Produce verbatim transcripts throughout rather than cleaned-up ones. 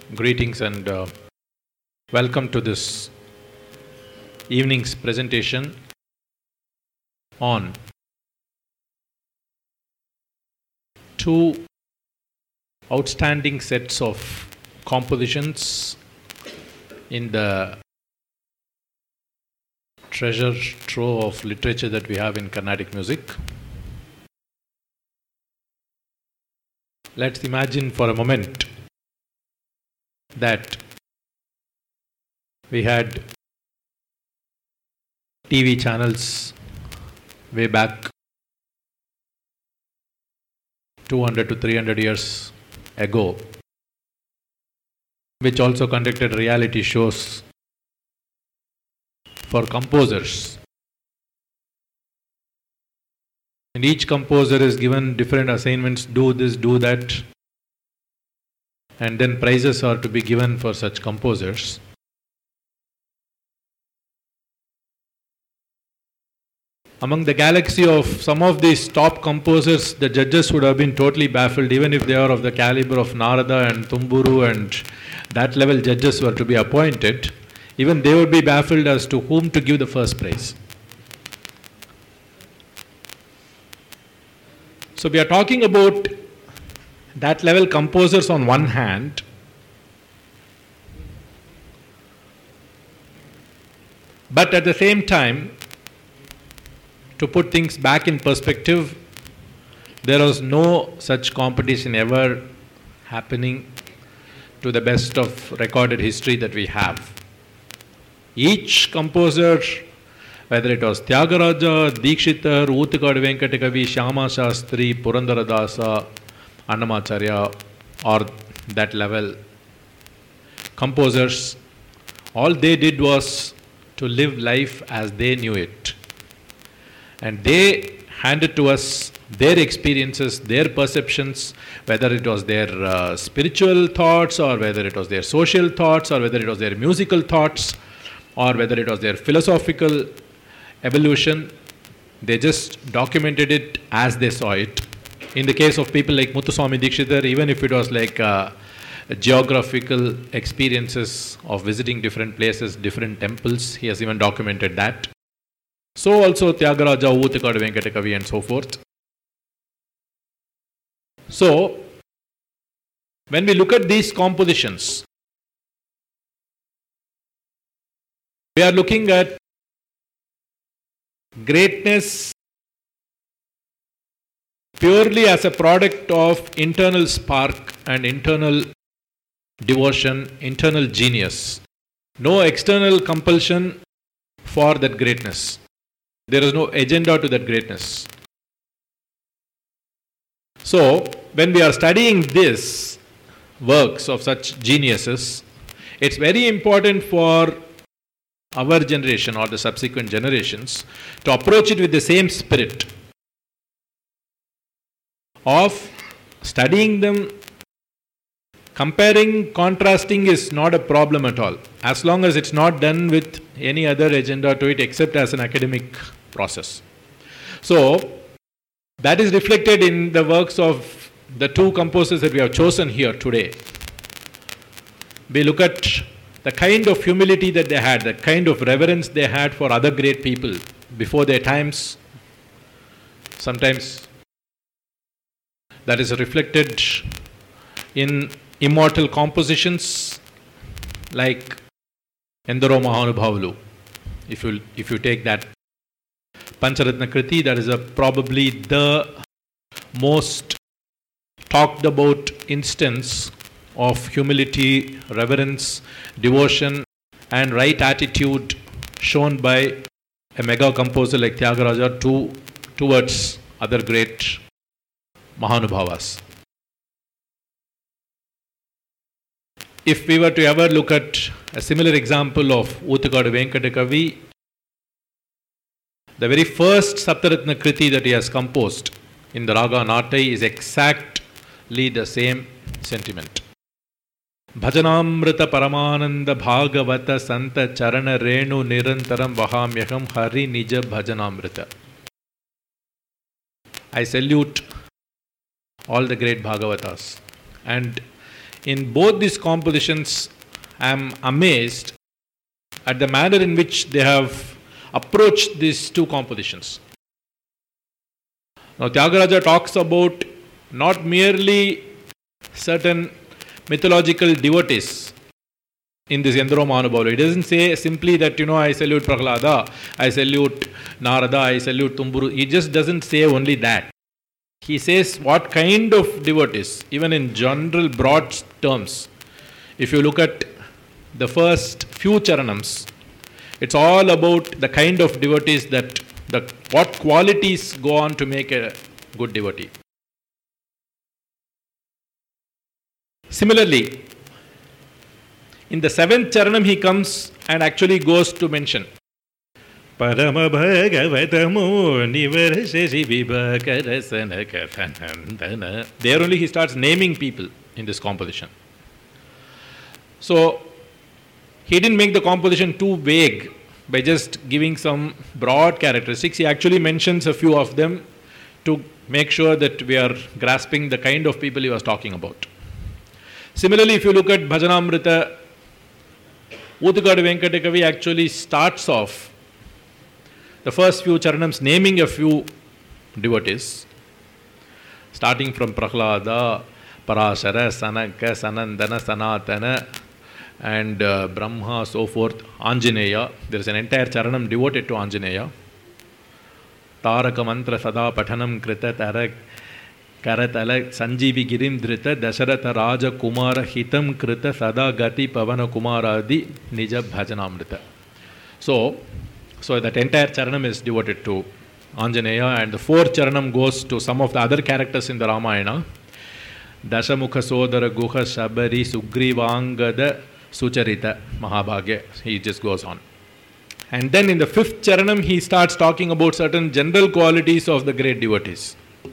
Greetings and uh, welcome to this evening's presentation on two outstanding sets of compositions in the treasure trove of literature that we have in Carnatic music. Let's imagine for a moment that we had T V channels way back two hundred to three hundred years ago, which also conducted reality shows for composers. And each composer is given different assignments, do this, do that, and then prizes are to be given for such composers. Among the galaxy of some of these top composers, the judges would have been totally baffled, even if they are of the caliber of Narada and Tumburu and that level judges were to be appointed, even they would be baffled as to whom to give the first prize. So we are talking about that level composers on one hand, but at the same time, to put things back in perspective, there was no such competition ever happening to the best of recorded history that we have. Each composer, whether it was Tyagaraja, Dikshitar, Oothakadu Venkata Kavi, Shyama Shastri, Purandaradasa, Annamacharya, or that level composers, all they did was to live life as they knew it. And they handed to us their experiences, their perceptions, whether it was their uh, spiritual thoughts, or whether it was their social thoughts, or whether it was their musical thoughts, or whether it was their philosophical evolution. They just documented it as they saw it. In the case of people like Muthuswami Dikshitar, even if it was like uh, geographical experiences of visiting different places, different temples, he has even documented that. So also Tyagaraja, Oothakadu Venkata Kavi and so forth. So, when we look at these compositions, we are looking at greatness purely as a product of internal spark and internal devotion, internal genius. No external compulsion for that greatness. There is no agenda to that greatness. So, when we are studying these works of such geniuses, it's very important for our generation or the subsequent generations to approach it with the same spirit of studying them. Comparing, contrasting is not a problem at all, as long as it's not done with any other agenda to it except as an academic process. So, that is reflected in the works of the two composers that we have chosen here today. We look at the kind of humility that they had, the kind of reverence they had for other great people before their times. Sometimes that is reflected in immortal compositions like Endaro Mahanubhavalu. If you, if you take that Pancharatna Kriti, that is a, probably the most talked about instance of humility, reverence, devotion and right attitude shown by a mega composer like Tyagaraja to, towards other great Mahanubhavas. If we were to ever look at a similar example of Oothakadu Venkata Kavi, the very first Saptaratna Kriti that he has composed in the Raga Natai is exactly the same sentiment. Bhajanamrita Paramananda Bhagavata Santa Charana Renu Nirantaram Vahamyakam Hari Nija Bhajanamrita. I salute all the great Bhagavatas. And in both these compositions, I am amazed at the manner in which they have approached these two compositions. Now, Tyagaraja talks about not merely certain mythological devotees in this Endro Mahanubhavu. It doesn't say simply that, you know, I salute Prahlada, I salute Narada, I salute Tumburu. He just doesn't say only that. He says what kind of devotees, even in general broad terms. If you look at the first few charanams, it's all about the kind of devotees that, the, what qualities go on to make a good devotee. Similarly, in the seventh charanam he comes and actually goes to mention Parama Bhagavatamo Nivarashasi Vibhakarasana Kathanandana. There only he starts naming people in this composition. So, he didn't make the composition too vague by just giving some broad characteristics. He actually mentions a few of them to make sure that we are grasping the kind of people he was talking about. Similarly, if you look at Bhajanamrita, Oothukadu Venkata Kavi actually starts off the first few charanams naming a few devotees, starting from Prahlada, Parashara, Sanaka, Sanandana, Sanatana, and uh, Brahma, so forth, Anjaneya. There is an entire charanam devoted to Anjaneya. Taraka mantra sada pathanam krita tarak karatala sanjeevi girim dhrita dasharatha raja kumara hitam krita sada gati pavana kumaradi nija bhajanamrita. So, so that entire charanam is devoted to Anjaneya, and the fourth charanam goes to some of the other characters in the Ramayana. Dashamukha Sodara Guha Shabari Sugrivangada Sucharita Mahabhagya. He just goes on. And then in the fifth charanam, he starts talking about certain general qualities of the great devotees.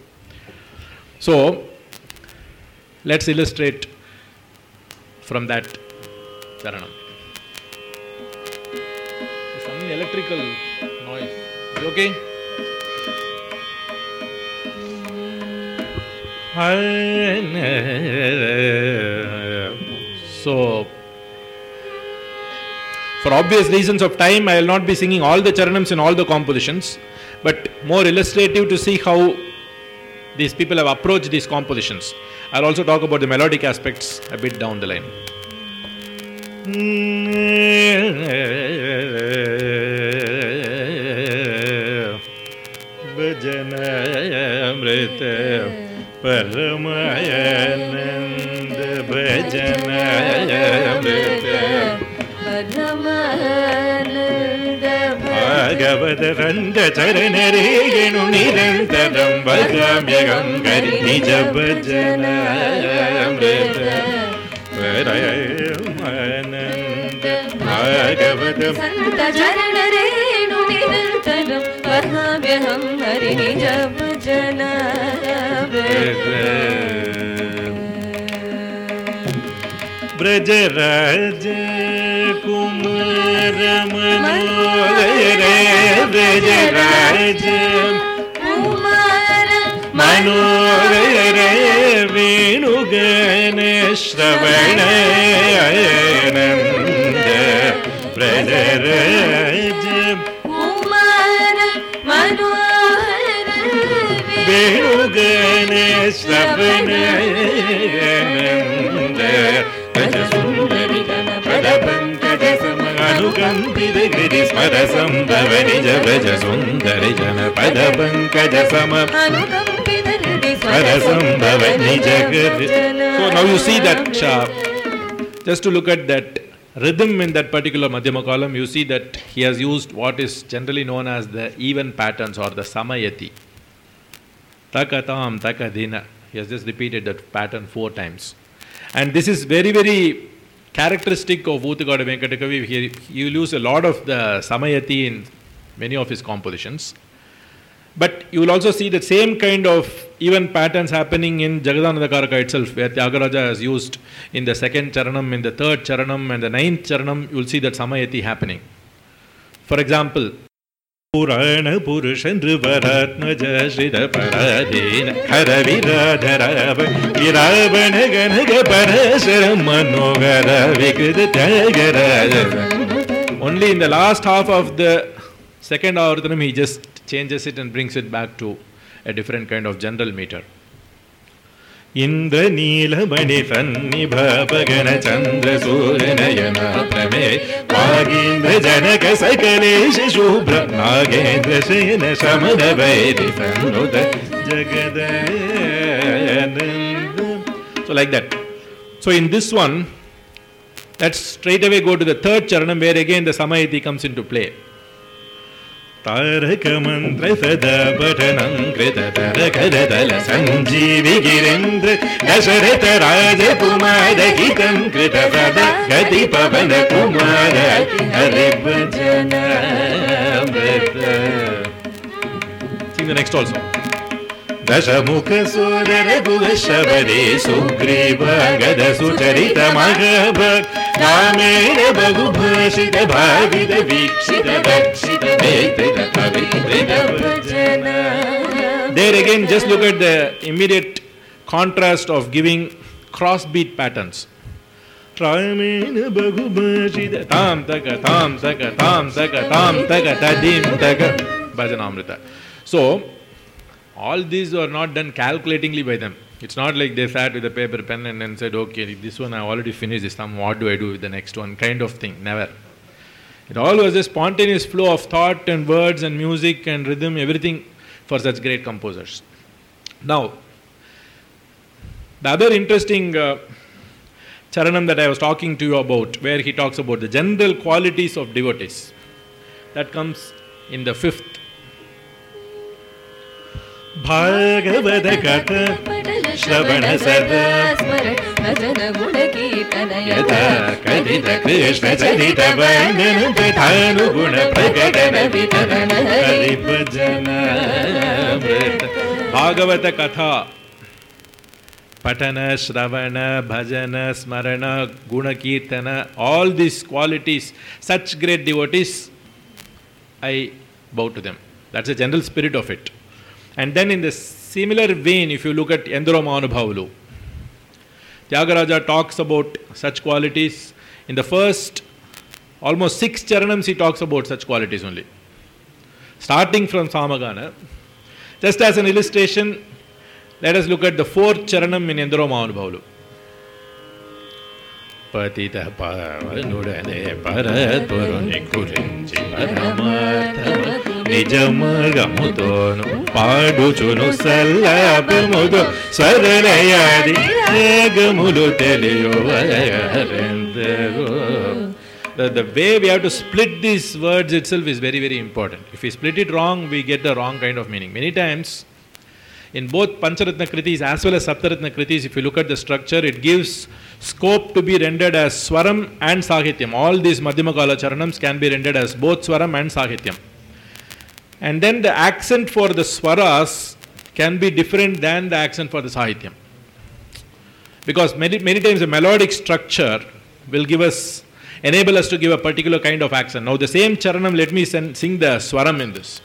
So, let's illustrate from that charanam. There's some electrical noise. Is it okay? So, for obvious reasons of time, I will not be singing all the charanams in all the compositions, but more illustrative to see how these people have approached these compositions. I will also talk about the melodic aspects a bit down the line. Paramayananda Bhajanayamrita Bhagavata Randa Charanareyanu Nirantaram Bhagamyagam Gari Nija Bhajanayamrita Parayamananda Bhagavata Randa Charanareyanu Nirantaram Bhagamyagam Gari Nija Bhajanayamrita Brajaraja Kumara Manohara Brajaraja Kumara Manohara Venugana Shravana Ananda Brajaraja Kumara Manohara Venugana Shravana Ananda Anukampida Giri Sparasam Bhavanija Braja Sundari Jana Padapankaja Sama Anukampida Giri Sparasam Bhavanija Giri. So now you see that, uh, just to look at that rhythm in that particular Madhyama column, you see that he has used what is generally known as the even patterns or the Samayati. Takatam Takadina. He has just repeated that pattern four times. And this is very, very characteristic of Oothukadu Venkata Kavi. He, he will use a lot of the Samayati in many of his compositions. But you will also see the same kind of even patterns happening in Jagadananda Karaka itself, where Tyagaraja has used in the second charanam, in the third charanam, and the ninth charanam, you will see that Samayati happening. For example, Purana Purushan Rivaratmaja Shrita Paradina Haraviradhara Viravana Ganaga Parasara Manogara Vikrita Tagara. Only in the last half of the second Avartanam he just changes it and brings it back to a different kind of general meter. Indra Neela Mani Sannibha Pagana Chandra Suranayana Prame Vagindra Janaka Sakalesha Shubhra Nagendra Shayana Shamana Vairi Sanuda Jagadananda. So like that. So in this one, let's straight away go to the third charanam where again the Samayati comes into play. Taraka mantra sada bhatanam krita tarakadala sanjeevi girendra dasharatha raja kumara gitam krita sada gati pavana kumara haribhajana amrita. Sing the next also. Dashamukha sodara bhugashabari sugriva gada sucharita magabhak namena bahubhashita bhavida vikshita dakshita vetrita pavitrita bhajana. There again just look at the immediate contrast of giving cross-beat patterns. Ramena bahubhashita tam taka tam taka tam taka tam taka tadim taka bhajanamrita. So all these were not done calculatingly by them. It's not like they sat with a paper pen and then said, okay, this one I already finished this time, what do I do with the next one? Kind of thing. Never. It all was a spontaneous flow of thought and words and music and rhythm, everything for such great composers. Now, the other interesting uh, charanam that I was talking to you about, where he talks about the general qualities of devotees, that comes in the fifth. Bhagavata Katha Shravana Sada Bhajana Guna Kirtana Yata Kadita Krishna Charita Vandana Pethanu Guna Pragadana Vitarana Haribhajana Amrita. Bhagavata Katha Patana, Shravana, Bhajana, Smarana, Guna Kirtana, all these qualities, such great devotees, I bow to them. That's the general spirit of it. And then in the similar vein, if you look at Enduro Mahanubhavalu, Tyagaraja talks about such qualities. In the first almost six charanams, he talks about such qualities only. Starting from Samagana, just as an illustration, let us look at the fourth charanam in Enduro Mahanubhavalu. Patita pavanudane parat paruni kurinchi paramartha Nijamargamudonu paduchunu sallapamudu swaranayadi ragamulu teliyo vayarendaru. The, the way we have to split these words itself is very, very important. If we split it wrong, we get the wrong kind of meaning. Many times, in both Pancharatna Kritis as well as Saptaratna Kritis, if you look at the structure, it gives scope to be rendered as Swaram and Sahityam. All these Madhyamakala Charanams can be rendered as both Swaram and Sahityam. And then the accent for the Swaras can be different than the accent for the Sahityam. Because many, many times the melodic structure will give us, enable us to give a particular kind of accent. Now the same Charanam, let me send, sing the Swaram in this.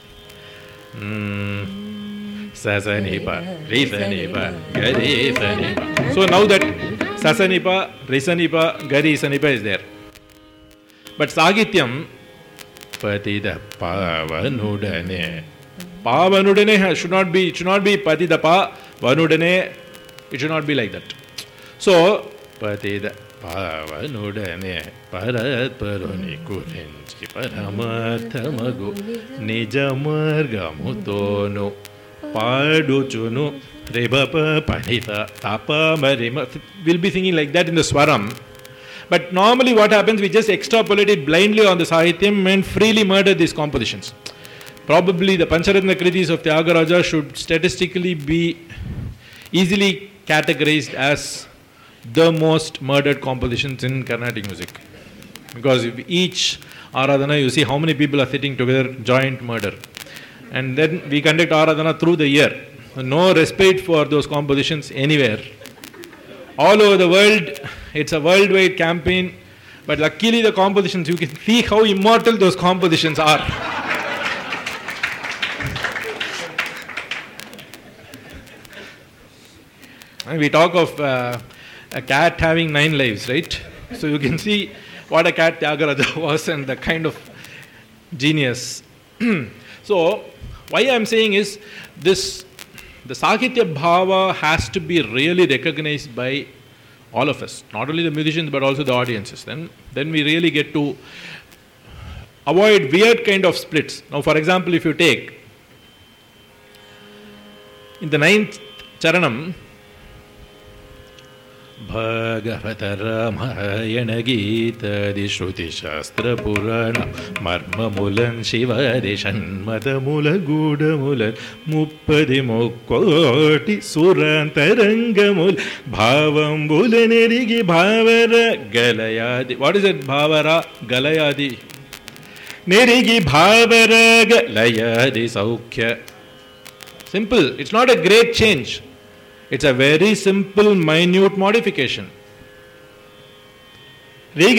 Mm. Sasanipa, Risanipa, Garisanipa. So now that Sasanipa, Risanipa, Garisanipa is there. But Sahityam, Patida Pavanudane. Pavanudane should not be, it should not be Patida Pavanudane, it should not be like that. So, Patida Pavanudane, Parat Paruni Kurinchi, Paramarthamagu, Nijamargamutono. Paduchunu, Rebapa, Panita, Tapa, Marima. We'll be singing like that in the Swaram. But normally what happens, we just extrapolate it blindly on the Sahityam and freely murder these compositions. Probably the Pancharatna Kritis of Tyagaraja should statistically be easily categorized as the most murdered compositions in Carnatic music. Because if each Aradhana, you see how many people are sitting together, joint murder. And then we conduct Aradhana through the year. No respite for those compositions anywhere. All over the world, it's a worldwide campaign. But luckily the compositions, you can see how immortal those compositions are. And we talk of uh, a cat having nine lives, right? So you can see what a cat Tyagaraja was and the kind of genius. So why I am saying is this, the Sahitya Bhava has to be really recognized by all of us, not only the musicians but also the audiences. Then, then we really get to avoid weird kind of splits. Now, for example, if you take in the ninth charanam, Bhagavata Ramayana Gita Di Shruti Shastra Purana Marma Mulan Shiva Di Shanmata Mula Guda Mulan Muppadi Mokkoti Surantaranga Mul Bhavam Bulanirigi Bhavara Galayadi. What is it? Bhavara Galayadi. Nerigi Bhavara Galayadi Saukhya. Simple. It's not a great change. It's a very simple, minute modification. That's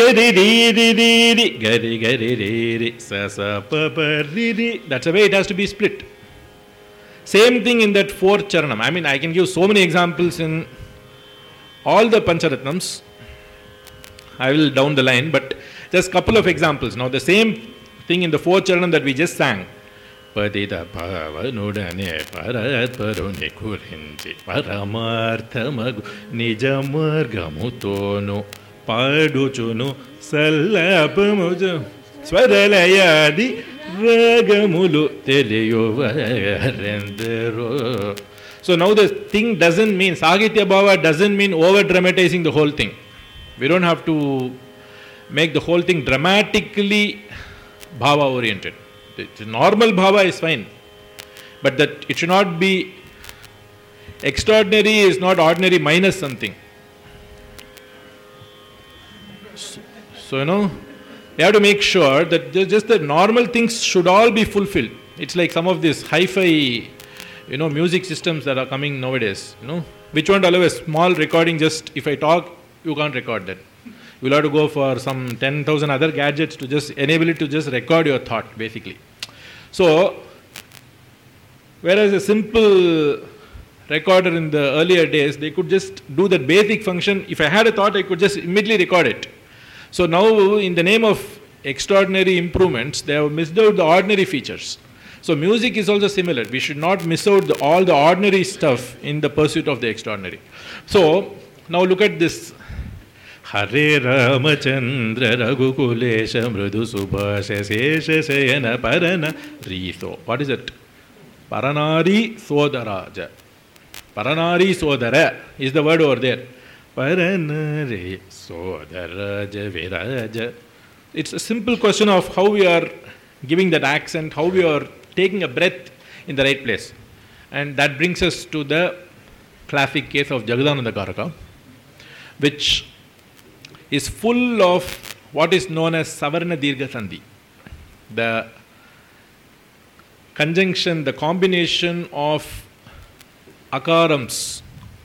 the way it has to be split. Same thing in that fourth charanam. I mean, I can give so many examples in all the Pancharatnams. I will down the line, but just a couple of examples. Now, the same thing in the fourth charanam that we just sang. Padita Pavanudane Parat Paruni Kurinji Paramarthamagu Nijamargamutono Paduchunu Salapamuja Swadalayadi Ragamulu Teleyuvarendero. So now the thing doesn't mean, Sahitya Bhava doesn't mean over dramatizing the whole thing. We don't have to make the whole thing dramatically Bhava oriented. The normal bhava is fine, but that it should not be extraordinary is not ordinary minus something. So, so you know, you have to make sure that just the normal things should all be fulfilled. It's like some of these hi-fi, you know, music systems that are coming nowadays, you know, which won't allow a small recording. Just if I talk, you can't record that. You'll have to go for some ten thousand other gadgets to just enable it to just record your thought, basically. So, whereas a simple recorder in the earlier days, they could just do that basic function. If I had a thought, I could just immediately record it. So now, in the name of extraordinary improvements, they have missed out the ordinary features. So music is also similar. We should not miss out the, all the ordinary stuff in the pursuit of the extraordinary. So, now look at this. Hare Ramachandra Raghukulesha Mrudu Subhasha Sesha Sayana Parana Ritho. What is it? Paranari Sodaraja. Paranari Sodara is the word over there. Paranari Sodaraja Viraja. It's a simple question of how we are giving that accent, how we are taking a breath in the right place. And that brings us to the classic case of Jagadananda Karaka, which is full of what is known as Savarna Dirgha Sandhi. The conjunction, the combination of akarams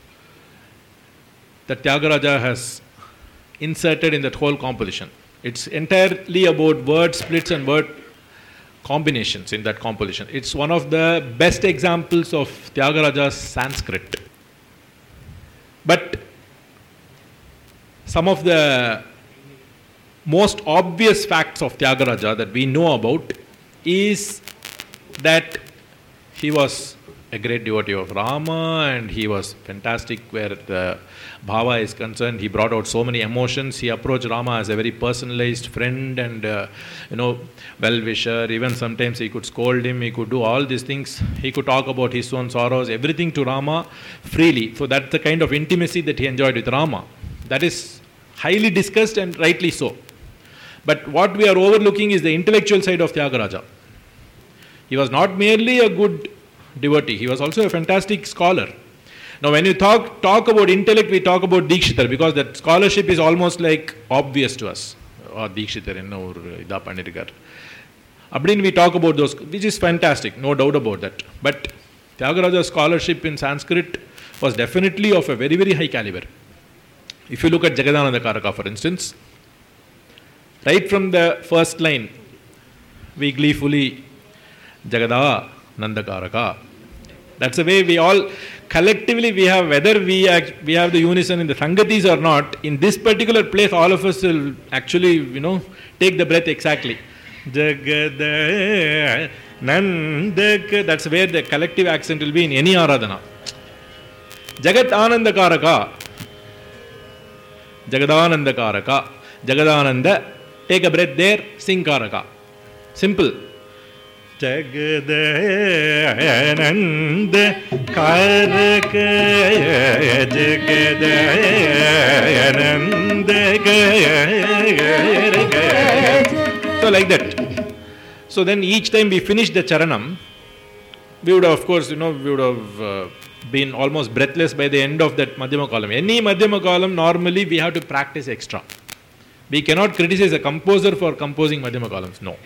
that Tyagaraja has inserted in that whole composition. It's entirely about word splits and word combinations in that composition. It's one of the best examples of Tyagaraja's Sanskrit. But some of the most obvious facts of Tyagaraja that we know about is that he was a great devotee of Rama and he was fantastic where the bhava is concerned. He brought out so many emotions. He approached Rama as a very personalized friend and uh, you know, well-wisher. Even sometimes he could scold him. He could do all these things. He could talk about his own sorrows, everything to Rama freely. So that's the kind of intimacy that he enjoyed with Rama. That is highly discussed and rightly so. But what we are overlooking is the intellectual side of Tyagaraja. He was not merely a good devotee, he was also a fantastic scholar. Now when you talk talk about intellect, we talk about Dikshitar because that scholarship is almost like obvious to us. Oh, Dikshitar enna or idha pannirukar. Abdin we talk about those, which is fantastic, no doubt about that. But Tyagaraja's scholarship in Sanskrit was definitely of a very, very high caliber. If you look at Jagadananda Karaka, for instance, right from the first line, we gleefully Jagada Nanda Karaka, That's the way we all, collectively we have, whether we act, we have the unison in the Sangatis or not, in this particular place all of us will actually, you know, take the breath exactly. Jagada Nandaka, that's where the collective accent will be in any Aradhana. Jagat Anandakaraka. Jagadanandakaraka. Jagadananda. Take a breath there, sing Karaka. Simple. Jagadananda Karaka. Jagadananda Karaka. So like that. So then each time we finish the charanam, we would have, of course, you know, we would have uh, been almost breathless by the end of that Madhyama column. Any Madhyama column, normally we have to practice extra. We cannot criticize a composer for composing Madhyama columns. No.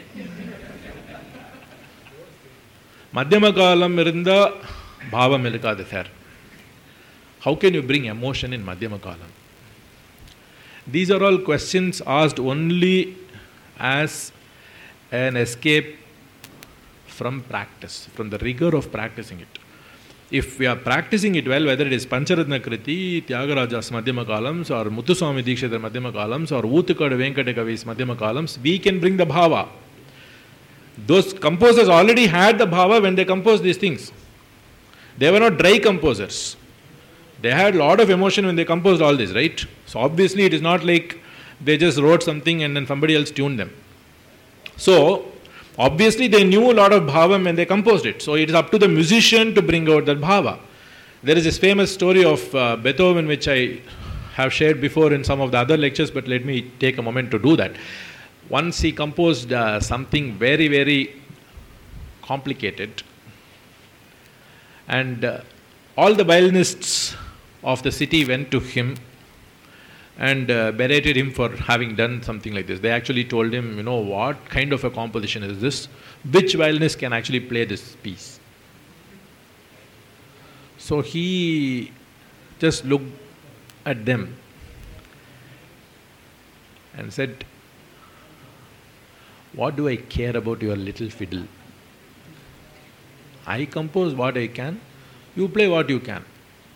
Madhyama column irunda bhavam irukadu sir. How can you bring emotion in Madhyama column? These are all questions asked only as an escape from practice, from the rigor of practicing it. If we are practicing it well, whether it is Pancharatna Kriti, Tyagaraja's Madhyama columns, or Muthuswami Dikshitar Madhyama columns, or Oothukadu Venkata Kavi's Madhyama columns, we can bring the bhava. Those composers already had the bhava when they composed these things. They were not dry composers. They had a lot of emotion when they composed all this, right? So obviously it is not like they just wrote something and then somebody else tuned them. So, obviously they knew a lot of bhava when they composed it. So, it is up to the musician to bring out that bhava. There is this famous story of uh, Beethoven, which I have shared before in some of the other lectures, but let me take a moment to do that. Once he composed uh, something very, very complicated, and uh, all the violinists of the city went to him and uh, berated him for having done something like this. They actually told him, you know, what kind of a composition is this? Which violinist can actually play this piece? So he just looked at them and said, what do I care about your little fiddle? I compose what I can, you play what you can.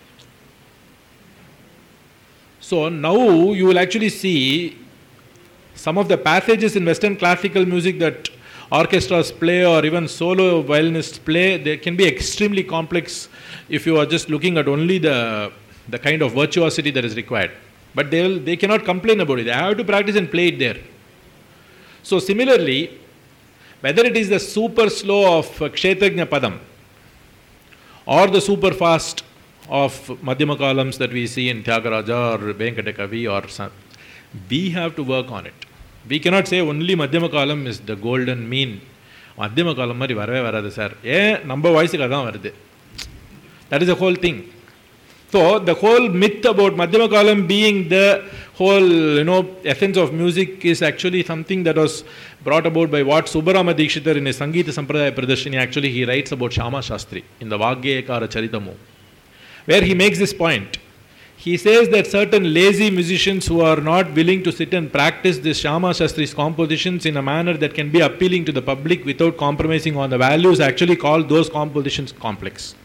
So now you will actually see some of the passages in Western classical music that orchestras play or even solo violinists play, they can be extremely complex if you are just looking at only the, the kind of virtuosity that is required. But they, will, they cannot complain about it. They have to practice and play it there. So similarly, whether it is the super slow of Kshetrajna Padam or the super fast of Madhyama columns that we see in Tyagaraja or Venkata Kavi or some, we have to work on it. We cannot say only Madhyama column is the golden mean. Madhyama column mari varave varadu sir. Eh, number voice kadam varudhu. That is the whole thing. So the whole myth about Madhyama column being the whole, you know, essence of music is actually something that was brought about by what Subbarama Dikshitar in his Sangeeta Sampradaya Pradarshini, actually he writes about Shyama Shastri in the Vagyayakara Charitamu, where he makes this point. He says that certain lazy musicians who are not willing to sit and practice this Shyama Shastri's compositions in a manner that can be appealing to the public without compromising on the values actually call those compositions complex.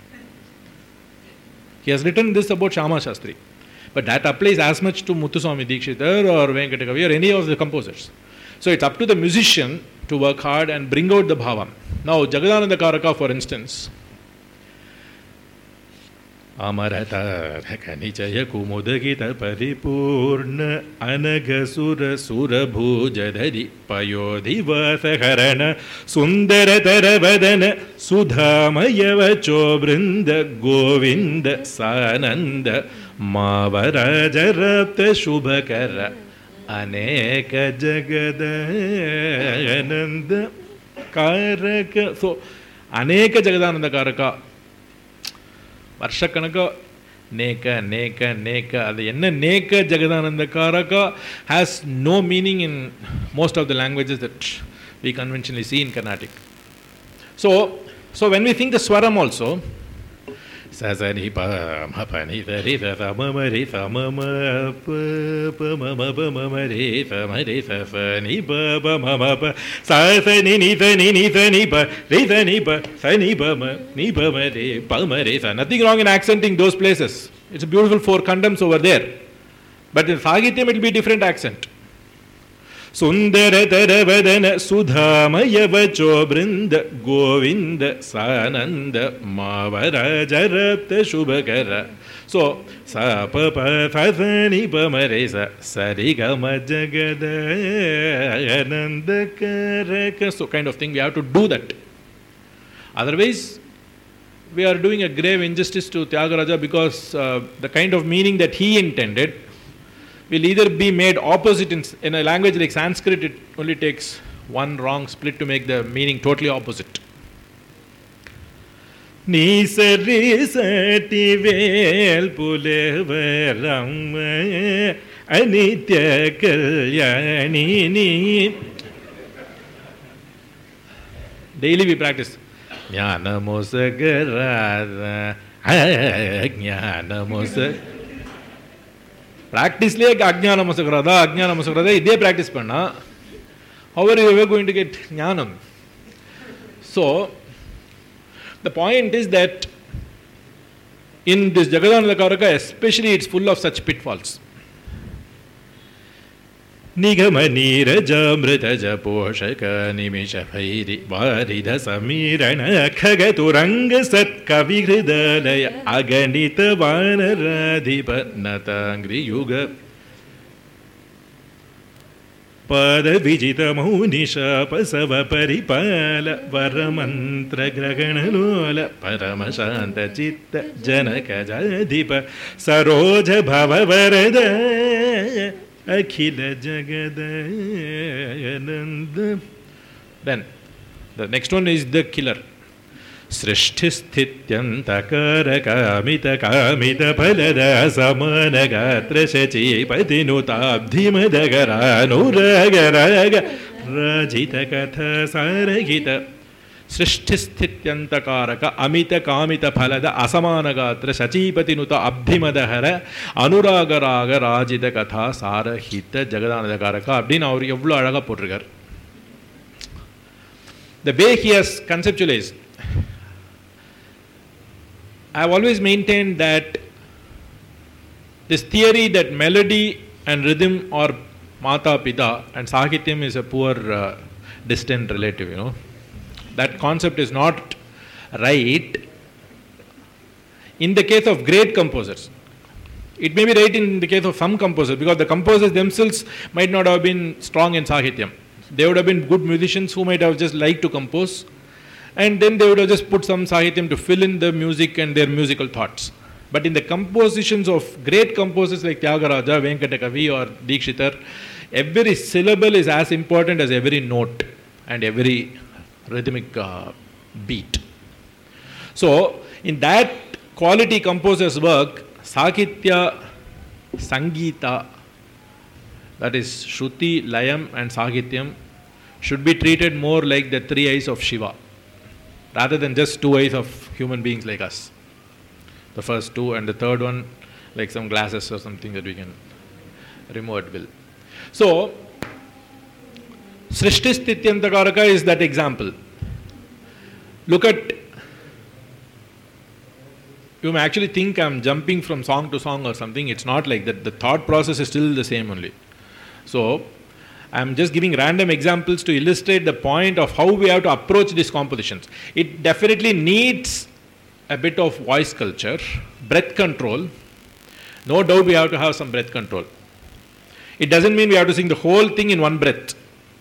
He has written this about Shyama Shastri. But that applies as much to Muthuswami Dikshitar or Venkata Kavi or any of the composers. So it's up to the musician to work hard and bring out the bhava. Now Jagadananda Karaka, for instance, Amarata Kanichaya Kumudagita Paripurna Anagasura Sura Bhujadhari Payodhi Vasaharana Sundara Taravadana Sudhamayavacho Brinda Govinda Sananda Mavarajarapta Shubhakara Aneka Jagadananda Karaka. So Aneka Jagadananda Karaka Varshakanaka Neka, Neka, Neka. The Enna Neka Jagadananda Karaka has no meaning in most of the languages that we conventionally see in Carnatic. So, so when we think the Swaram also, Sasani pa ma pa ni sa re sa sa ma ma re sa ma ma pa pa ma ma pa ma ma re sa ma re sa sa ni pa pa ma ma pa sa sa ni ni sa ni ni sa ni pa re sa ni pa sa ni pa ma ni pa ma re pa ma re sa. Nothing wrong in accenting those places. It's a beautiful four kandams over there. But in Sagityam it will be different accent. Sundara Taravadana Sudhamaya Vacho Brinda Govinda Sananda Mavarajarapta Shubhakara. So, Sapapa Thasani Pamaresa Sarigama Jagada Anandakaraka. So, kind of thing, we have to do that. Otherwise, we are doing a grave injustice to Tyagaraja, because uh, the kind of meaning that he intended will either be made opposite. In, in a language like Sanskrit, it only takes one wrong split to make the meaning totally opposite. Nisari sati vel pulevaram anitya kalyanini. Daily we practice. Jnana mosagarada jnana mosagarada. Practice like Ajnana Masagrada, Ajnana Masagrada, they practice panna. How are you ever going to get Jnanam? So, the point is that in this Jagadananda Karaka, especially, it's full of such pitfalls. Nigama Niraja Mritaja Poshaka Nimisha Fairi Varida Samirana Khagaturanga Sat Kavihridalaya Aganita Vanaradhipa Natangri Yuga Pada Vijita Munisha Pasava Paripala Varamantra Graganalola Paramashanta Chitta Janaka Jadipa Saroja Bhava Varada Akhila Jagadayananda. Then the next one is the killer. Srishthisthityantakara kamita kamita phalada samanagatra shachi patinutabdhimadagara nuragaraga rajita katha saragita. Srishthisthityantakaraka amita kamita phalada asamanagatra shachipatinuta abhimadahara anuragaraga rajita katha sarahita Jagadananda Karaka. Abdin aur evlo alaga potrikar. The way he has conceptualized, I have always maintained that this theory that melody and rhythm are Mata Pita and Sahityam is a poor uh, distant relative, you know. That concept is not right in the case of great composers. It may be right in the case of some composers, because the composers themselves might not have been strong in Sahityam. They would have been good musicians who might have just liked to compose, and then they would have just put some Sahityam to fill in the music and their musical thoughts. But in the compositions of great composers like Tyagaraja, Venkatakavi or Dikshitar, every syllable is as important as every note and every rhythmic uh, beat. So, in that quality composer's work, Sakitya, Sangeeta, that is Shruti, Layam and Sahityam, should be treated more like the three eyes of Shiva, rather than just two eyes of human beings like us. The first two, and the third one like some glasses or something that we can remove at will. So, Srishthisthityantakaraka is that example. Look at, you may actually think I'm jumping from song to song or something. It's not like that. The thought process is still the same only. So, I'm just giving random examples to illustrate the point of how we have to approach these compositions. It definitely needs a bit of voice culture, breath control. No doubt we have to have some breath control. It doesn't mean we have to sing the whole thing in one breath.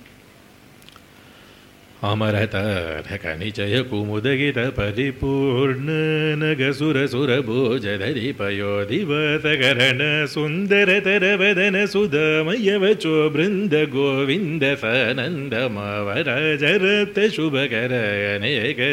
Amarata Dhakanichaya Kumudagita Paripurna Nagasura Sura Bhojadhari Payodiva Sagarana Sundara Taravadana Sudhamayavacho Brinda Govinda Sananda Mavarajarapta Shubhakara Aneka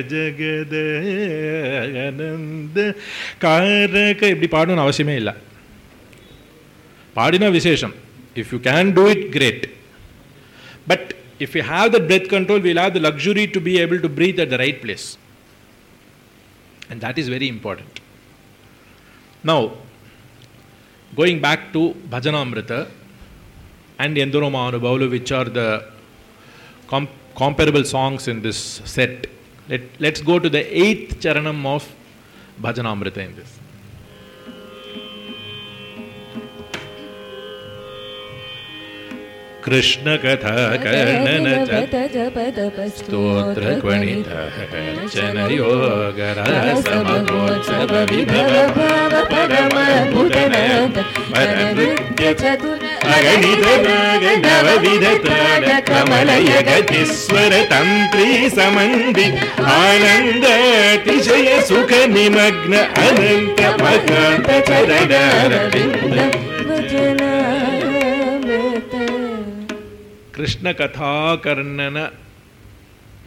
Jagadayananda Karaka. Ipdi paadunu avashyame illa. Paadina vishesham. If you can do it, great. But if we have the breath control, we will have the luxury to be able to breathe at the right place. And that is very important. Now, going back to Bhajanamrita and Enduro Mahanubhavu, which are the com- comparable songs in this set, Let, let's go to the eighth charanam of Bhajanamrita in this. Krishna Katha Karnana Stotra Kvanita Chana Yoga Rasa Mahotsava Vibhava Bhava Parama Bhutananda Paranritya Chatur Aganita Naga Navavidhatana Kamala Yagatiswara Tantri Samandi Ananda Tishaya Sukha Nimagna Ananta Makanta Charadara Vindha Krishna Katha Karnana